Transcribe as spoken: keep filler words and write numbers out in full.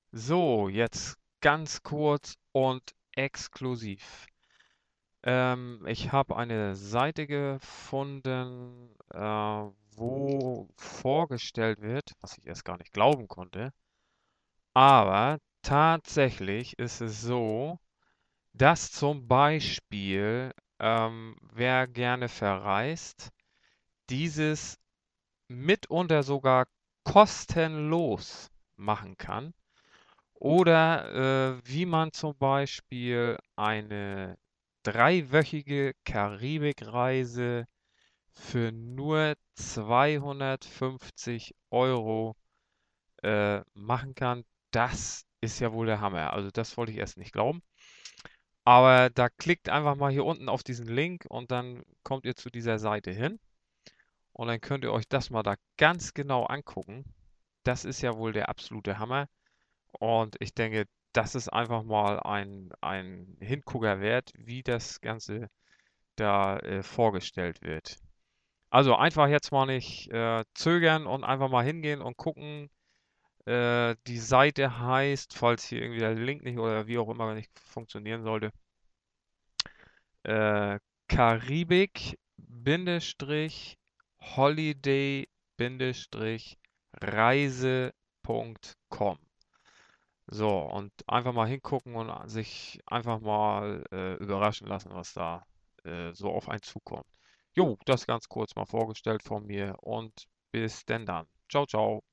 So, jetzt ganz kurz und exklusiv. Ähm, ich habe eine Seite gefunden, äh, wo vorgestellt wird, was ich erst gar nicht glauben konnte, aber tatsächlich ist es so, dass zum Beispiel, ähm, wer gerne verreist, dieses mitunter sogar kostenlos machen kann. Oder äh, wie man zum Beispiel eine dreiwöchige Karibikreise für nur zweihundertfünfzig Euro äh, machen kann, das ist ja wohl der Hammer. Also das wollte ich erst nicht glauben. Aber da klickt einfach mal hier unten auf diesen Link und dann kommt ihr zu dieser Seite hin und dann könnt ihr euch das mal da ganz genau angucken. Das ist ja wohl der absolute Hammer. Und ich denke, das ist einfach mal ein, ein Hingucker wert, wie das Ganze da äh, vorgestellt wird. Also einfach jetzt mal nicht äh, zögern und einfach mal hingehen und gucken. Äh, die Seite heißt, falls hier irgendwie der Link nicht oder wie auch immer nicht funktionieren sollte, äh, Karibik-Holiday-Reise Punkt com. So, und einfach mal hingucken und sich einfach mal äh, überraschen lassen, was da äh, so auf einen zukommt. Jo, das ganz kurz mal vorgestellt von mir und bis denn dann. Ciao, ciao.